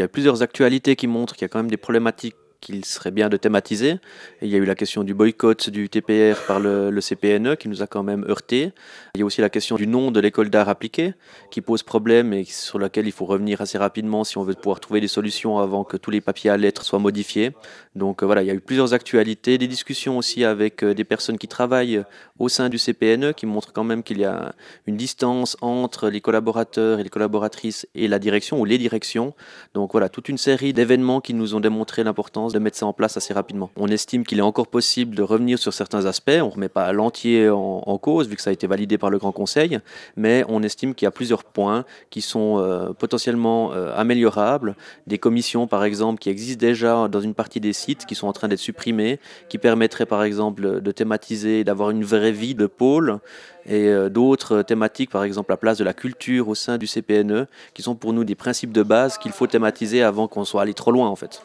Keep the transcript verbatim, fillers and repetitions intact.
y a plusieurs actualités qui montrent qu'il y a quand même des problématiques qu'il serait bien de thématiser. Et il y a eu la question du boycott du T P R par le, le C P N E qui nous a quand même heurté. Il y a aussi la question du nom de l'école d'art appliquée qui pose problème et sur laquelle il faut revenir assez rapidement si on veut pouvoir trouver des solutions avant que tous les papiers à lettres soient modifiés. Donc euh, voilà, il y a eu plusieurs actualités, des discussions aussi avec euh, des personnes qui travaillent au sein du C P N E qui montrent quand même qu'il y a une distance entre les collaborateurs et les collaboratrices et la direction ou les directions. Donc voilà, toute une série d'événements qui nous ont démontré l'importance de mettre ça en place assez rapidement. On estime qu'il est encore possible de revenir sur certains aspects, on ne remet pas l'entier en, en cause vu que ça a été validé par le Grand Conseil, mais on estime qu'il y a plusieurs points qui sont euh, potentiellement euh, améliorables. Des commissions par exemple qui existent déjà dans une partie des sites qui sont en train d'être supprimées, qui permettraient par exemple de thématiser, d'avoir une vraie vie de pôle et euh, d'autres thématiques, par exemple la place de la culture au sein du C P N E, qui sont pour nous des principes de base qu'il faut thématiser avant qu'on soit allé trop loin en fait.